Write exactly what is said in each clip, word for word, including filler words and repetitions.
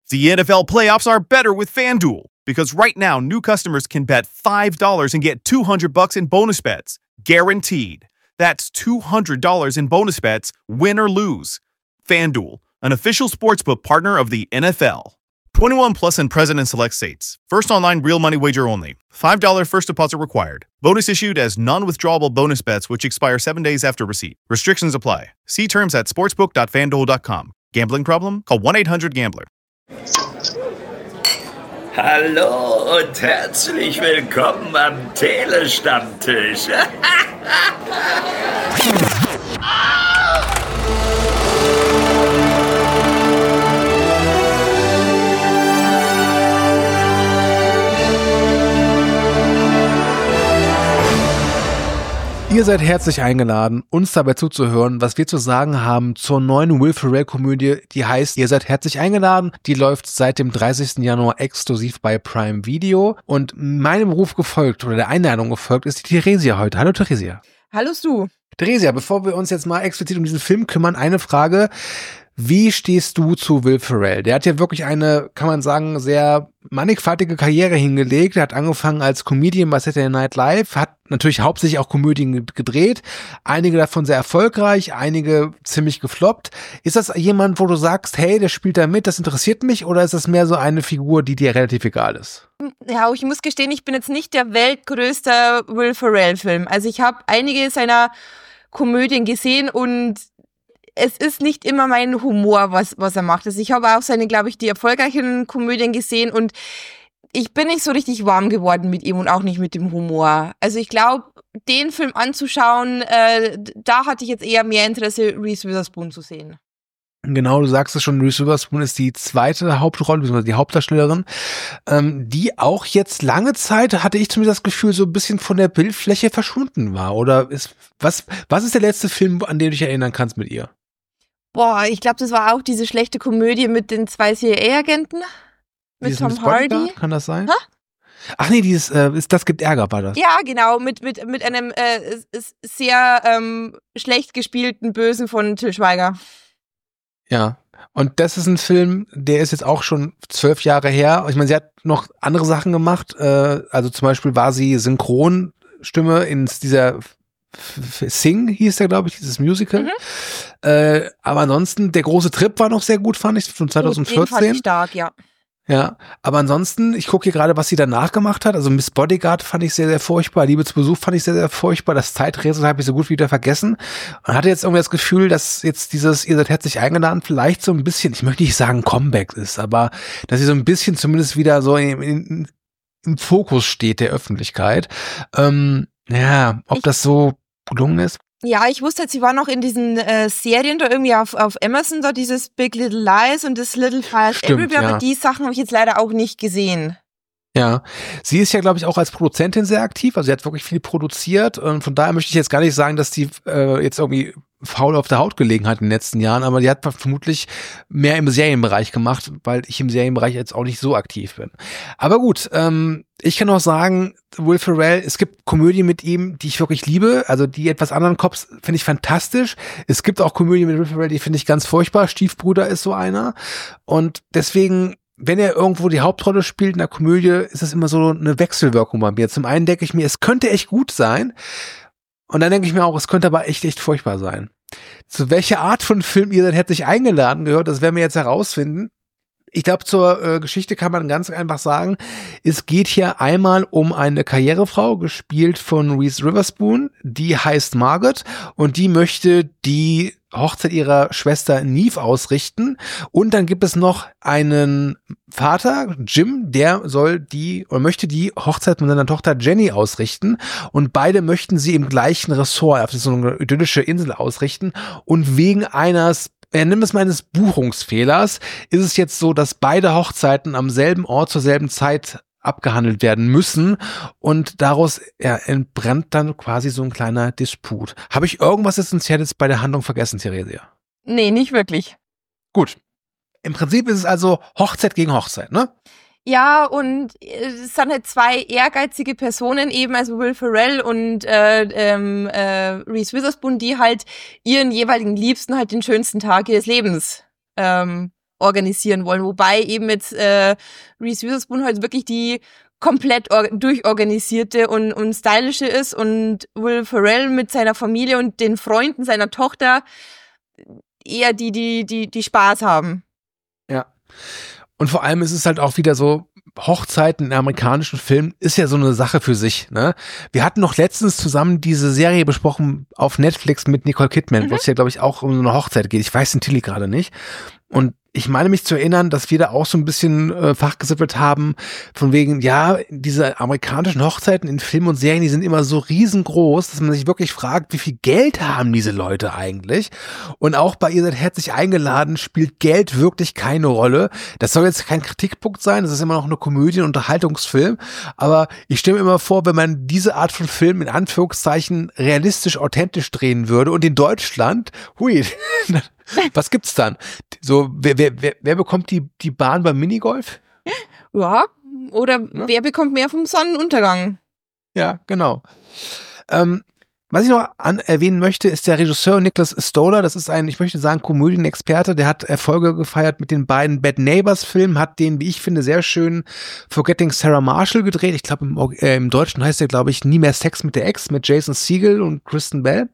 The N F L playoffs are better with FanDuel, because right now new customers can bet five dollars and get two hundred bucks in bonus bets. Guaranteed. That's two hundred dollars in bonus bets, win or lose. FanDuel, an official sportsbook partner of the N F L. twenty-one plus and present in select states. First online real money wager only. five dollars first deposit required. Bonus issued as non-withdrawable bonus bets which expire seven days after receipt. Restrictions apply. See terms at sportsbook dot fanduel dot com. Gambling problem? Call one eight hundred gambler. Hallo und herzlich willkommen am Telestammtisch. Ihr seid herzlich eingeladen, uns dabei zuzuhören, was wir zu sagen haben zur neuen Will Ferrell-Komödie, die heißt Ihr seid herzlich eingeladen. Die läuft seit dem dreißigsten Januar exklusiv bei Prime Video. Und meinem Ruf gefolgt oder der Einladung gefolgt ist die Theresia heute. Hallo Theresia. Hallo Stu. Theresia, bevor wir uns jetzt mal explizit um diesen Film kümmern, eine Frage. Wie stehst du zu Will Ferrell? Der hat ja wirklich eine, kann man sagen, sehr mannigfaltige Karriere hingelegt. Er hat angefangen als Comedian bei Saturday Night Live, hat natürlich hauptsächlich auch Komödien gedreht. Einige davon sehr erfolgreich, einige ziemlich gefloppt. Ist das jemand, wo du sagst, hey, der spielt da mit, das interessiert mich? Oder ist das mehr so eine Figur, die dir relativ egal ist? Ja, ich muss gestehen, ich bin jetzt nicht der weltgrößte Will Ferrell-Film. Also ich habe einige seiner Komödien gesehen und es ist nicht immer mein Humor, was, was er macht. Also ich habe auch seine, glaube ich, die erfolgreichen Komödien gesehen und ich bin nicht so richtig warm geworden mit ihm und auch nicht mit dem Humor. Also ich glaube, den Film anzuschauen, äh, da hatte ich jetzt eher mehr Interesse, Reese Witherspoon zu sehen. Genau, du sagst es schon, Reese Witherspoon ist die zweite Hauptrolle, beziehungsweise die Hauptdarstellerin, ähm, die auch jetzt lange Zeit, hatte ich zumindest das Gefühl, so ein bisschen von der Bildfläche verschwunden war. Oder ist, was, was ist der letzte Film, an den du dich erinnern kannst mit ihr? Boah, ich glaube, das war auch diese schlechte Komödie mit den zwei C I A-Agenten. Mit Dieses Tom Miss Hardy. Bodyguard, kann das sein? Hä? Ach nee, dieses, äh, ist, das gibt Ärger, war das? Ja, genau, mit, mit, mit einem äh, sehr ähm, schlecht gespielten Bösen von Til Schweiger. Ja, und das ist ein Film, der ist jetzt auch schon zwölf Jahre her. Ich meine, sie hat noch andere Sachen gemacht. Äh, also zum Beispiel war sie Synchronstimme in dieser Sing hieß der, glaube ich, dieses Musical. Mhm. Äh, aber ansonsten, der große Trip war noch sehr gut, fand ich, von zwanzig vierzehn. Den fand ich stark, ja. Ja, aber ansonsten, ich gucke hier gerade, was sie danach gemacht hat. Also Miss Bodyguard fand ich sehr, sehr furchtbar. Liebe zu Besuch fand ich sehr, sehr furchtbar. Das Zeiträtsel habe ich so gut wie wieder vergessen. Und hatte jetzt irgendwie das Gefühl, dass jetzt dieses Ihr seid herzlich eingeladen vielleicht so ein bisschen, ich möchte nicht sagen Comeback ist, aber dass sie so ein bisschen zumindest wieder so in, in, im Fokus steht der Öffentlichkeit. Ähm, ja, ob ich, das so gelungen ist? Ja, ich wusste jetzt, sie war noch in diesen äh, Serien da irgendwie auf, auf Amazon, da dieses Big Little Lies und das Little Fires Everywhere, ja. Aber die Sachen habe ich jetzt leider auch nicht gesehen. Ja, sie ist ja, glaube ich, auch als Produzentin sehr aktiv, also sie hat wirklich viel produziert und von daher möchte ich jetzt gar nicht sagen, dass die äh, jetzt irgendwie faul auf der Haut gelegen hat in den letzten Jahren, aber die hat vermutlich mehr im Serienbereich gemacht, weil ich im Serienbereich jetzt auch nicht so aktiv bin. Aber gut, ähm, ich kann auch sagen, Will Ferrell, es gibt Komödien mit ihm, die ich wirklich liebe, also die etwas anderen Cops finde ich fantastisch. Es gibt auch Komödien mit Will Ferrell, die finde ich ganz furchtbar. Stiefbruder ist so einer und deswegen, wenn er irgendwo die Hauptrolle spielt in der Komödie, ist das immer so eine Wechselwirkung bei mir. Zum einen denke ich mir, es könnte echt gut sein und dann denke ich mir auch, es könnte aber echt, echt furchtbar sein. Zu welcher Art von Film ihr dann herzlich eingeladen gehört, das werden wir jetzt herausfinden. Ich glaube, zur äh, Geschichte kann man ganz einfach sagen, es geht hier einmal um eine Karrierefrau, gespielt von Reese Witherspoon, die heißt Margaret und die möchte die Hochzeit ihrer Schwester Neve ausrichten. Und dann gibt es noch einen Vater, Jim, der soll die oder möchte die Hochzeit mit seiner Tochter Jenny ausrichten. Und beide möchten sie im gleichen Ressort auf so eine idyllische Insel ausrichten. Und wegen eines Er nimmt es meines Buchungsfehlers, ist es jetzt so, dass beide Hochzeiten am selben Ort zur selben Zeit abgehandelt werden müssen und daraus ja, entbrennt dann quasi so ein kleiner Disput. Habe ich irgendwas Essentielles bei der Handlung vergessen, Theresia? Nee, nicht wirklich. Gut. Im Prinzip ist es also Hochzeit gegen Hochzeit, ne? Ja, und es sind halt zwei ehrgeizige Personen eben, also Will Ferrell und äh, ähm, äh, Reese Witherspoon, die halt ihren jeweiligen Liebsten halt den schönsten Tag ihres Lebens ähm, organisieren wollen. Wobei eben jetzt äh, Reese Witherspoon halt wirklich die komplett or- durchorganisierte und, und stylische ist und Will Ferrell mit seiner Familie und den Freunden seiner Tochter eher die, die, die, die Spaß haben. Ja. Und vor allem ist es halt auch wieder so, Hochzeiten in amerikanischen Filmen ist ja so eine Sache für sich, ne? Wir hatten noch letztens zusammen diese Serie besprochen auf Netflix mit Nicole Kidman, mhm. wo es ja, glaube ich, auch um so eine Hochzeit geht. Ich weiß den Titel gerade nicht. Und ich meine mich zu erinnern, dass wir da auch so ein bisschen äh, fachgesippelt haben, von wegen, ja, diese amerikanischen Hochzeiten in Filmen und Serien, die sind immer so riesengroß, dass man sich wirklich fragt, wie viel Geld haben diese Leute eigentlich? Und auch bei Ihr seid herzlich eingeladen, spielt Geld wirklich keine Rolle. Das soll jetzt kein Kritikpunkt sein, das ist immer noch eine Komödie- und Unterhaltungsfilm, aber ich stelle mir immer vor, wenn man diese Art von Film in Anführungszeichen realistisch, authentisch drehen würde und in Deutschland, hui, was gibt's dann? So, wer, wer, wer, wer bekommt die, die Bahn beim Minigolf? Ja, oder Ja. wer bekommt mehr vom Sonnenuntergang? Ja, genau. Ähm, was ich noch an, erwähnen möchte, ist der Regisseur Nicholas Stoller. Das ist ein, ich möchte sagen, Komödienexperte. Der hat Erfolge gefeiert mit den beiden Bad Neighbors Filmen, hat den, wie ich finde, sehr schön Forgetting Sarah Marshall gedreht. Ich glaube, im, äh, im Deutschen heißt der, glaube ich, Nie mehr Sex mit der Ex mit Jason Segel und Kristen Bell.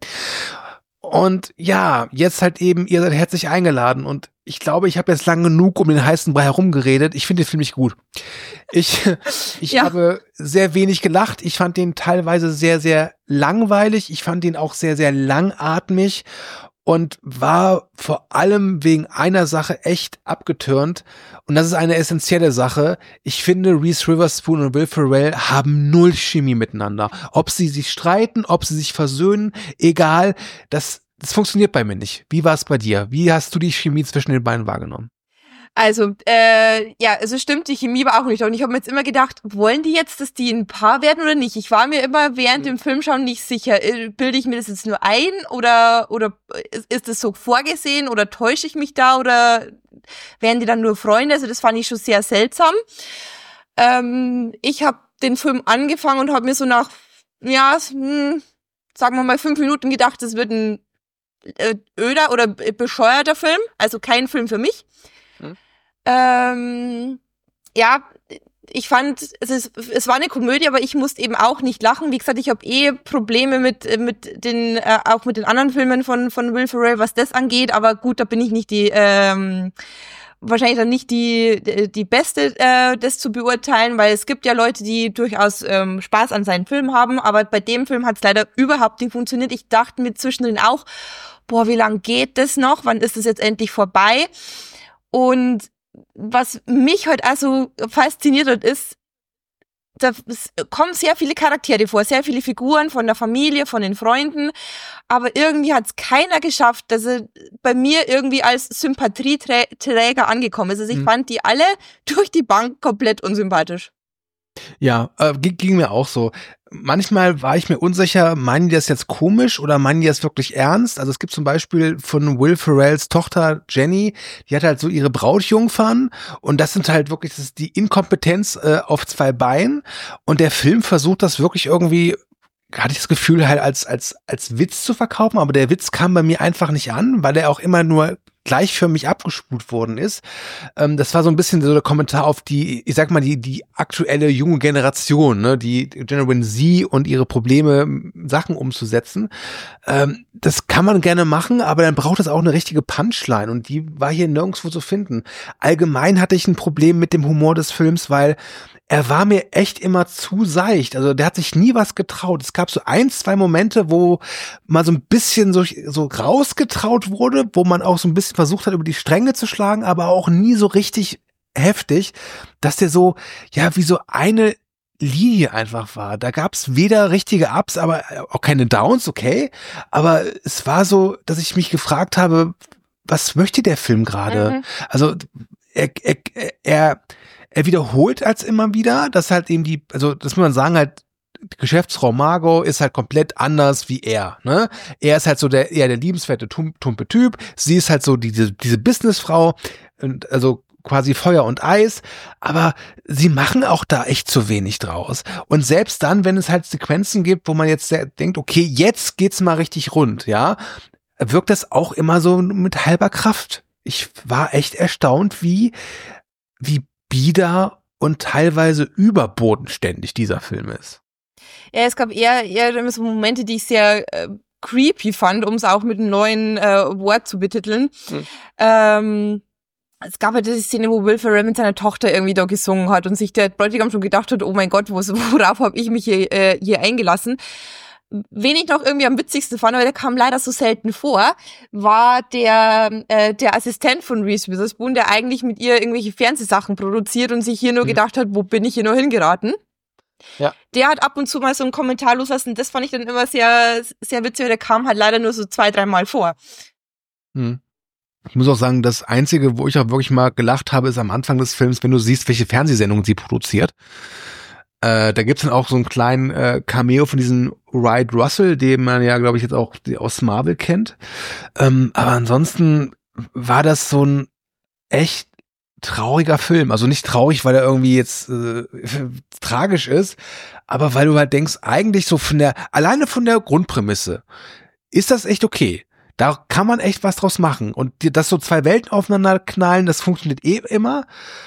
Und ja, jetzt halt eben, ihr seid herzlich eingeladen und ich glaube, ich habe jetzt lang genug um den heißen Brei herumgeredet. Ich finde den Film nicht gut. Ich, ich Ja. habe sehr wenig gelacht. Ich fand den teilweise sehr, sehr langweilig. Ich fand den auch sehr, sehr langatmig und war vor allem wegen einer Sache echt abgetürnt. Und das ist eine essentielle Sache. Ich finde, Reese Witherspoon und Will Ferrell haben null Chemie miteinander. Ob sie sich streiten, ob sie sich versöhnen, egal, das, das funktioniert bei mir nicht. Wie war es bei dir? Wie hast du die Chemie zwischen den beiden wahrgenommen? Also, äh, ja, also stimmt, die Chemie war auch nicht da. Und ich habe mir jetzt immer gedacht, wollen die jetzt, dass die ein Paar werden oder nicht? Ich war mir immer während dem Filmschauen nicht sicher. Äh, Bilde ich mir das jetzt nur ein oder, oder ist das so vorgesehen oder täusche ich mich da oder werden die dann nur Freunde? Also das fand ich schon sehr seltsam. Ähm, ich habe den Film angefangen und habe mir so nach, ja, hm, sagen wir mal fünf Minuten gedacht, das wird ein äh, öder oder bescheuerter Film. Also kein Film für mich. Ähm, ja, ich fand, es, ist, es war eine Komödie, aber ich musste eben auch nicht lachen. Wie gesagt, ich habe eh Probleme mit mit den äh, auch mit den anderen Filmen von von Will Ferrell, was das angeht. Aber gut, da bin ich nicht die ähm, wahrscheinlich dann nicht die die Beste, äh, das zu beurteilen, weil es gibt ja Leute, die durchaus ähm, Spaß an seinen Filmen haben. Aber bei dem Film hat es leider überhaupt nicht funktioniert. Ich dachte mir zwischendrin auch, boah, wie lang geht das noch? Wann ist das jetzt endlich vorbei? Und was mich heute also fasziniert hat, ist, da kommen sehr viele Charaktere vor, sehr viele Figuren von der Familie, von den Freunden, aber irgendwie hat es keiner geschafft, dass er bei mir irgendwie als Sympathieträger angekommen ist. Also ich mhm. fand die alle durch die Bank komplett unsympathisch. Ja, äh, ging, ging mir auch so. Manchmal war ich mir unsicher, meinen die das jetzt komisch oder meinen die das wirklich ernst? Also es gibt zum Beispiel von Will Ferrells Tochter Jenny, die hat halt so ihre Brautjungfern und das sind halt wirklich, das ist die Inkompetenz äh, auf zwei Beinen und der Film versucht das wirklich irgendwie, hatte ich das Gefühl halt als als als Witz zu verkaufen, aber der Witz kam bei mir einfach nicht an, weil er auch immer nur gleichförmig abgespult worden ist. Ähm, das war so ein bisschen so der Kommentar auf die, ich sag mal, die die aktuelle junge Generation, ne, die Generation Z und ihre Probleme, Sachen umzusetzen. Ähm, das kann man gerne machen, aber dann braucht es auch eine richtige Punchline und die war hier nirgendwo zu finden. Allgemein hatte ich ein Problem mit dem Humor des Films, weil er war mir echt immer zu seicht. Also der hat sich nie was getraut. Es gab so ein, zwei Momente, wo mal so ein bisschen so, so rausgetraut wurde, wo man auch so ein bisschen versucht hat, über die Stränge zu schlagen, aber auch nie so richtig heftig, dass der so, ja, wie so eine Linie einfach war. Da gab's weder richtige Ups, aber auch keine Downs, okay. Aber es war so, dass ich mich gefragt habe, was möchte der Film gerade? Mhm. Also er, er, er Er wiederholt als immer wieder, dass halt eben die, also das muss man sagen, halt Geschäftsfrau Margot ist halt komplett anders wie er, ne? Er ist halt so der eher der liebenswerte, tumpe Typ, sie ist halt so diese diese Businessfrau, und also quasi Feuer und Eis, aber sie machen auch da echt zu wenig draus. Und selbst dann, wenn es halt Sequenzen gibt, wo man jetzt denkt, okay, jetzt geht's mal richtig rund, ja, wirkt das auch immer so mit halber Kraft. ich war echt erstaunt, wie, wie bieder und teilweise überbodenständig dieser Film ist. Ja, es gab eher, eher so Momente, die ich sehr äh, creepy fand, um es auch mit einem neuen äh, Wort zu betiteln. Hm. Ähm, es gab halt diese Szene, wo Will Ferrell mit seiner Tochter irgendwie da gesungen hat und sich der Bräutigam schon gedacht hat, oh mein Gott, worauf habe ich mich hier, äh, hier eingelassen? Wen ich noch irgendwie am witzigsten fand, aber der kam leider so selten vor, war der äh, der Assistent von Reese Witherspoon, der eigentlich mit ihr irgendwelche Fernsehsachen produziert und sich hier nur mhm. gedacht hat, wo bin ich hier nur hingeraten? Ja. Der hat ab und zu mal so einen Kommentar loslassen, das fand ich dann immer sehr sehr witzig, der kam halt leider nur so zwei, dreimal vor. Mhm. Ich muss auch sagen, das Einzige, wo ich auch wirklich mal gelacht habe, ist am Anfang des Films, wenn du siehst, welche Fernsehsendungen sie produziert. Äh, da gibt's dann auch so einen kleinen äh, Cameo von diesem Wright Russell, den man ja, glaube ich, jetzt auch aus Marvel kennt. Ähm, aber ansonsten war das so ein echt trauriger Film. Also nicht traurig, weil er irgendwie jetzt äh, tragisch ist, aber weil du halt denkst, eigentlich so von der, alleine von der Grundprämisse ist das echt okay. Da kann man echt was draus machen. Und dass so zwei Welten aufeinander knallen, das funktioniert eh immer.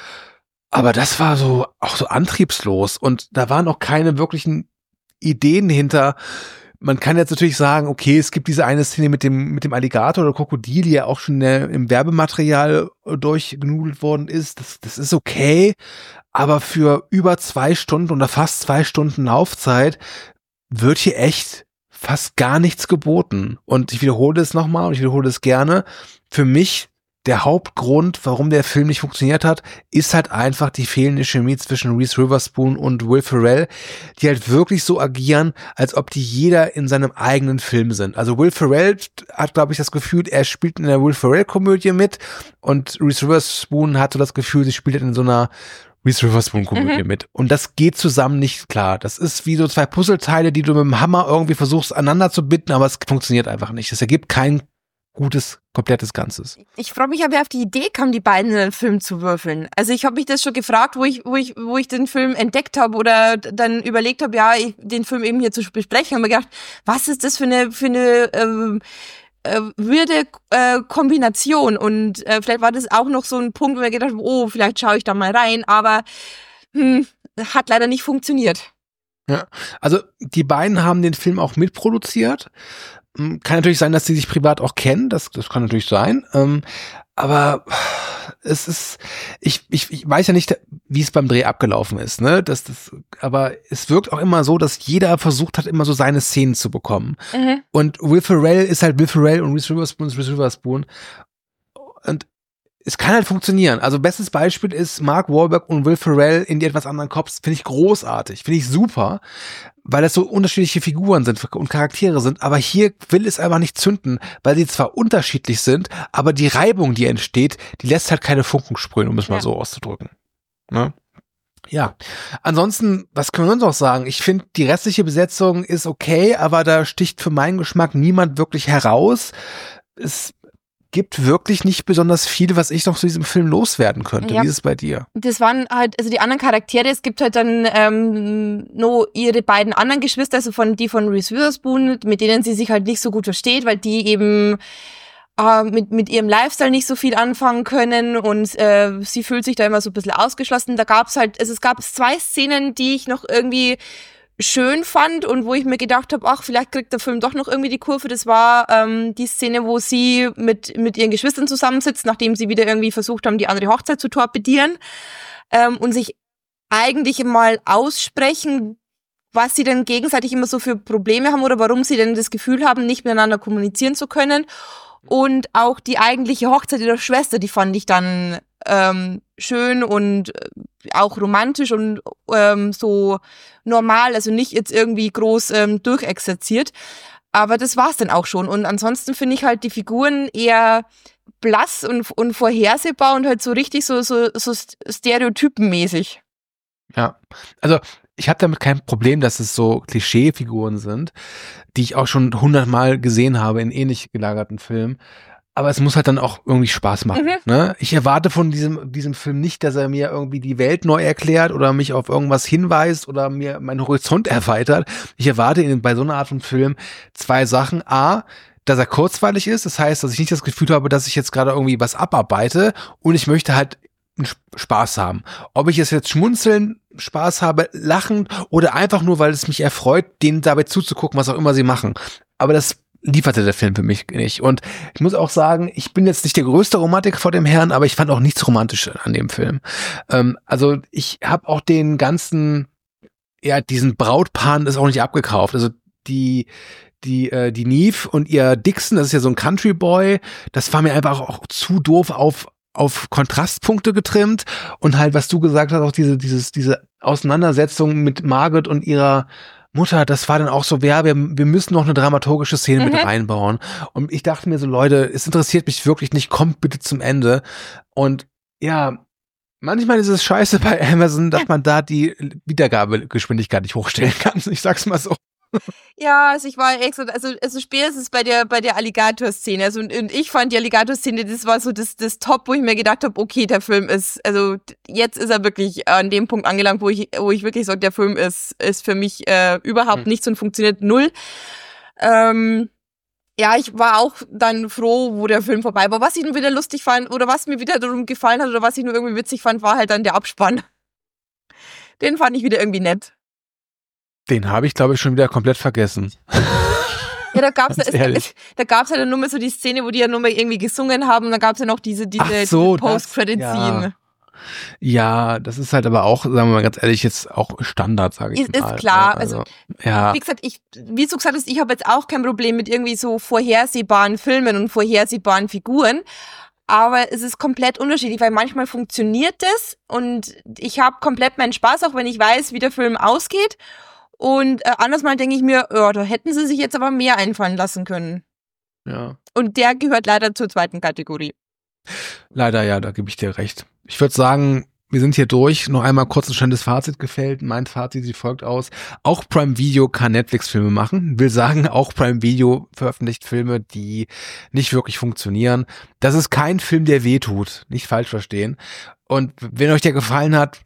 Aber das war so auch so antriebslos und da waren auch keine wirklichen Ideen hinter. Man kann jetzt natürlich sagen, okay, es gibt diese eine Szene mit dem mit dem Alligator oder Krokodil, die ja auch schon im Werbematerial durchgenudelt worden ist. Das, das ist okay, aber für über zwei Stunden oder fast zwei Stunden Laufzeit wird hier echt fast gar nichts geboten. Und ich wiederhole es nochmal und ich wiederhole es gerne. Für mich der Hauptgrund, warum der Film nicht funktioniert hat, ist halt einfach die fehlende Chemie zwischen Reese Witherspoon und Will Ferrell, die halt wirklich so agieren, als ob die jeder in seinem eigenen Film sind. Also Will Ferrell hat, glaube ich, das Gefühl, er spielt in der Will Ferrell-Komödie mit und Reese Witherspoon hat so das Gefühl, sie spielt in so einer Reese Witherspoon-Komödie mhm. mit. Und das geht zusammen nicht klar. Das ist wie so zwei Puzzleteile, die du mit dem Hammer irgendwie versuchst, aneinander zu binden, aber es funktioniert einfach nicht. Es ergibt kein gutes, komplettes Ganzes. Ich frage mich, ob er auf die Idee kam, die beiden in den Film zu würfeln. Also ich habe mich das schon gefragt, wo ich, wo ich, wo ich den Film entdeckt habe oder dann überlegt habe, ja, ich, den Film eben hier zu besprechen, habe mir gedacht, was ist das für eine, für eine ähm, äh, würde äh, Kombination? Und äh, vielleicht war das auch noch so ein Punkt, wo ich gedacht habe, oh, vielleicht schaue ich da mal rein, aber hm, hat leider nicht funktioniert. Ja, also die beiden haben den Film auch mitproduziert. Kann natürlich sein, dass sie sich privat auch kennen, das, das kann natürlich sein, ähm, aber es ist, ich, ich, ich weiß ja nicht, wie es beim Dreh abgelaufen ist, ne, das, das, aber es wirkt auch immer so, dass jeder versucht hat, immer so seine Szenen zu bekommen. Mhm. Und Will Ferrell ist halt Will Ferrell und Reese Witherspoon ist Reese Witherspoon und es kann halt funktionieren. Also bestes Beispiel ist Mark Wahlberg und Will Ferrell in die etwas anderen Cops. Finde ich großartig, finde ich super, weil das so unterschiedliche Figuren sind und Charaktere sind. Aber hier will es einfach nicht zünden, weil sie zwar unterschiedlich sind, aber die Reibung, die entsteht, die lässt halt keine Funken sprühen, um es ja. mal so auszudrücken. Ne? Ja, ansonsten, was können wir uns auch sagen? Ich finde, die restliche Besetzung ist okay, aber da sticht für meinen Geschmack niemand wirklich heraus. Es gibt wirklich nicht besonders viel, was ich noch zu diesem Film loswerden könnte. Ja. Wie ist es bei dir? Das waren halt, also die anderen Charaktere, es gibt halt dann ähm, nur ihre beiden anderen Geschwister, also von die von Reese Witherspoon, mit denen sie sich halt nicht so gut versteht, weil die eben äh, mit mit ihrem Lifestyle nicht so viel anfangen können und äh, sie fühlt sich da immer so ein bisschen ausgeschlossen. Da gab's halt, also es gab zwei Szenen, die ich noch irgendwie schön fand und wo ich mir gedacht habe, ach, vielleicht kriegt der Film doch noch irgendwie die Kurve. Das war ähm, die Szene, wo sie mit mit ihren Geschwistern zusammensitzt, nachdem sie wieder irgendwie versucht haben, die andere Hochzeit zu torpedieren ähm, und sich eigentlich mal aussprechen, was sie denn gegenseitig immer so für Probleme haben oder warum sie denn das Gefühl haben, nicht miteinander kommunizieren zu können. Und auch die eigentliche Hochzeit ihrer Schwester, die fand ich dann ähm, schön und auch romantisch und ähm, so normal, also nicht jetzt irgendwie groß ähm, durchexerziert. Aber das war's dann auch schon. Und ansonsten finde ich halt die Figuren eher blass und, und vorhersehbar und halt so richtig so, so, so stereotypenmäßig. Ja, also ich habe damit kein Problem, dass es so Klischeefiguren sind, die ich auch schon hundertmal gesehen habe in ähnlich gelagerten Filmen. Aber es muss halt dann auch irgendwie Spaß machen. Mhm. Ne? Ich erwarte von diesem diesem Film nicht, dass er mir irgendwie die Welt neu erklärt oder mich auf irgendwas hinweist oder mir meinen Horizont erweitert. Ich erwarte in, bei so einer Art von Film zwei Sachen. A, dass er kurzweilig ist. Das heißt, dass ich nicht das Gefühl habe, dass ich jetzt gerade irgendwie was abarbeite und ich möchte halt einen Spaß haben. Ob ich es jetzt schmunzeln, Spaß habe, lachen oder einfach nur, weil es mich erfreut, denen dabei zuzugucken, was auch immer sie machen. Aber das lieferte der Film für mich nicht. Und ich muss auch sagen, ich bin jetzt nicht der größte Romantiker vor dem Herrn, aber ich fand auch nichts Romantisches an dem Film. Ähm, also ich habe auch den ganzen, ja, diesen Brautpaaren ist auch nicht abgekauft. Also die, die, äh, die Neve und ihr Dixon, das ist ja so ein Country Boy, das war mir einfach auch zu doof auf auf Kontrastpunkte getrimmt und halt, was du gesagt hast, auch diese, dieses, diese Auseinandersetzung mit Margaret und ihrer Mutter, das war dann auch so, ja, wir, wir müssen noch eine dramaturgische Szene mhm. mit reinbauen. Und ich dachte mir so, Leute, es interessiert mich wirklich nicht, kommt bitte zum Ende. Und ja, manchmal ist es scheiße bei Amazon, dass man da die Wiedergabegeschwindigkeit nicht hochstellen kann. Ich sag's mal so. Ja, also ich war echt so, also, also spätestens bei der, bei der Alligator-Szene, also und, und ich fand die Alligator-Szene, das war so das, das Top, wo ich mir gedacht habe, okay, der Film ist, also jetzt ist er wirklich an dem Punkt angelangt, wo ich, wo ich wirklich sage, der Film ist, ist für mich äh, überhaupt hm. nichts und funktioniert null. Ähm, ja, ich war auch dann froh, wo der Film vorbei war. Was ich nur wieder lustig fand oder was mir wieder darum gefallen hat oder was ich nur irgendwie witzig fand, war halt dann der Abspann. Den fand ich wieder irgendwie nett. Den habe ich, glaube ich, schon wieder komplett vergessen. Ja, da gab's es, es, da gab's ja dann nur mal so die Szene, wo die ja nur mal irgendwie gesungen haben und dann gab's ja noch diese, diese, so, diese Post-Credit-Scene. Ja. ja, das ist halt aber auch, sagen wir mal ganz ehrlich, jetzt auch Standard, sage ich ist, mal. Ist klar, also, also, ja. wie gesagt, ich, wie du gesagt hast, ich habe jetzt auch kein Problem mit irgendwie so vorhersehbaren Filmen und vorhersehbaren Figuren. Aber es ist komplett unterschiedlich, weil manchmal funktioniert das und ich habe komplett meinen Spaß, auch wenn ich weiß, wie der Film ausgeht. Und äh, anders mal denke ich mir, ja, da hätten sie sich jetzt aber mehr einfallen lassen können. Ja. Und der gehört leider zur zweiten Kategorie. Leider, ja, da gebe ich dir recht. Ich würde sagen, wir sind hier durch. Noch einmal kurz ein schnelles Fazit gefällt. Mein Fazit sieht folgt aus. Auch Prime Video kann Netflix-Filme machen. Will sagen, auch Prime Video veröffentlicht Filme, die nicht wirklich funktionieren. Das ist kein Film, der wehtut. Nicht falsch verstehen. Und wenn euch der gefallen hat,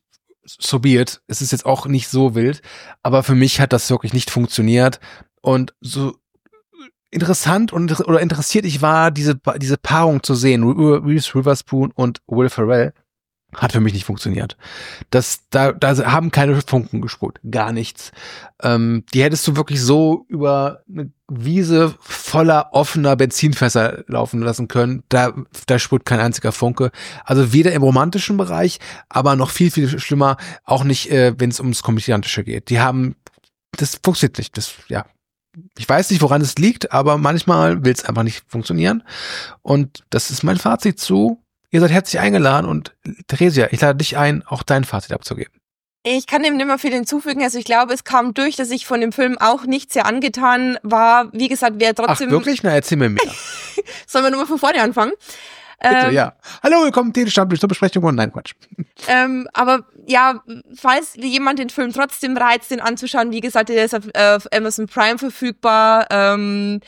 so be it. Es ist jetzt auch nicht so wild, aber für mich hat das wirklich nicht funktioniert und so interessant und oder interessiert ich war, diese diese Paarung zu sehen, Reese Witherspoon und Will Ferrell, hat für mich nicht funktioniert. Das, da, da haben keine Funken gesprüht, gar nichts. Ähm, die hättest du wirklich so über eine Wiese voller offener Benzinfässer laufen lassen können. Da, da sprüht kein einziger Funke. Also weder im romantischen Bereich, aber noch viel, viel schlimmer, auch nicht, äh, wenn es ums Komödiantische geht. Die haben, das funktioniert nicht. Das, ja. Ich weiß nicht, woran es liegt, aber manchmal will es einfach nicht funktionieren. Und das ist mein Fazit zu. Ihr seid herzlich eingeladen und Theresia, ich lade dich ein, auch dein Fazit abzugeben. Ich kann dem nicht mehr viel hinzufügen. Also ich glaube, es kam durch, dass ich von dem Film auch nicht sehr angetan war. Wie gesagt, wer trotzdem... Ach, wirklich? Na, erzähl mir mehr. Sollen wir nochmal von vorne anfangen? Bitte, ähm, ja. Hallo, willkommen zum Stammtisch zur Besprechung und nein, Quatsch. Ähm, aber ja, falls jemand den Film trotzdem reizt, den anzuschauen, wie gesagt, der ist auf, auf Amazon Prime verfügbar. Ähm,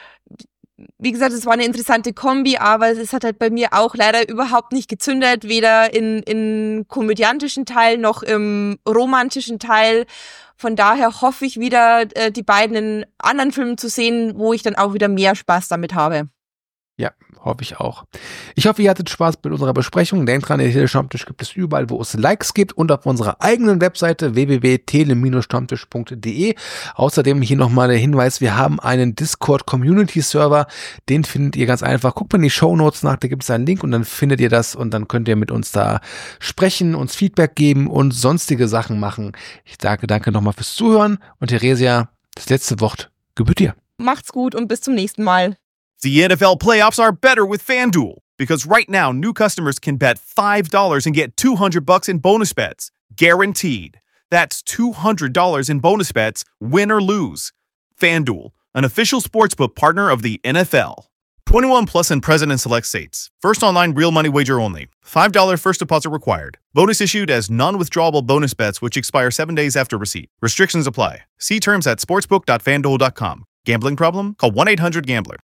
Wie gesagt, es war eine interessante Kombi, aber es hat halt bei mir auch leider überhaupt nicht gezündet, weder in, in komödiantischen Teil noch im romantischen Teil. Von daher hoffe ich wieder, äh, die beiden in anderen Filmen zu sehen, wo ich dann auch wieder mehr Spaß damit habe. Ja, hoffe ich auch. Ich hoffe, ihr hattet Spaß bei unserer Besprechung. Denkt dran, den Telestammtisch gibt es überall, wo es Likes gibt und auf unserer eigenen Webseite w w w punkt tele stammtisch punkt d e. Außerdem hier nochmal der Hinweis, wir haben einen Discord-Community-Server. Den findet ihr ganz einfach. Guckt mal in die Shownotes nach, da gibt es einen Link und dann findet ihr das und dann könnt ihr mit uns da sprechen, uns Feedback geben und sonstige Sachen machen. Ich sage danke nochmal fürs Zuhören und Theresia, das letzte Wort gebührt dir. Macht's gut und bis zum nächsten Mal. The N F L playoffs are better with FanDuel because right now new customers can bet five dollars and get two hundred bucks in bonus bets, guaranteed. That's two hundred dollars in bonus bets, win or lose. FanDuel, an official sportsbook partner of the N F L. twenty-one plus and present in select states. First online real money wager only. five dollars first deposit required. Bonus issued as non-withdrawable bonus bets which expire seven days after receipt. Restrictions apply. See terms at sportsbook dot fanduel dot com. Gambling problem? Call one eight hundred gambler.